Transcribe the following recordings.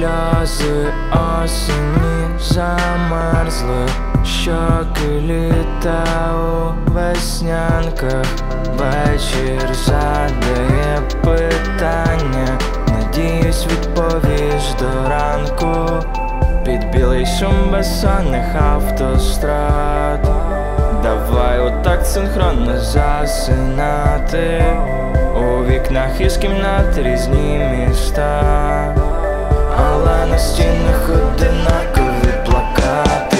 сльози осені замерзли, щоки літа у веснянках. Вечір задає питання, надіюсь, відповіш до ранку. Під білий шум безсонних автострад давай отак синхронно засинати. У вікнах із кімнат різні міста, але на стінах одинакові плакати.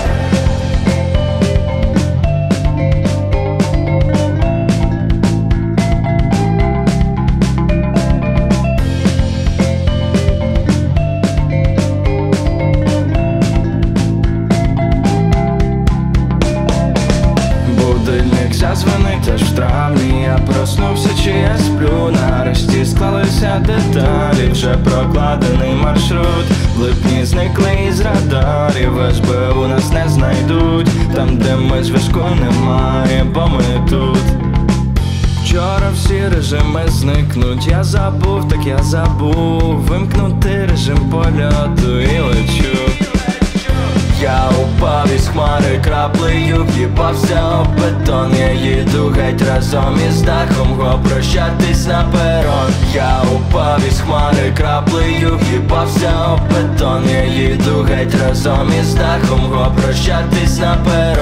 Будильник зазвонить аж в травні, я проснувся чи я сплю. Нарешті склалися деталі, вже прокладений маршрут. В липні зникли із радарів, СБУ нас не знайдуть. Там, де ми, зв'язку немає, бо ми тут. Вчора всі режими зникнуть, я забув, так я забув вимкнути режим польоту і лечу. Я упав із хмари краплею, в'їбався об бетон. Я їду геть разом із дахом, го прощатись на перон. Я упав із хмари краплею, в'їбався об бетон. Я їду геть разом із дахом, го прощатись на перон.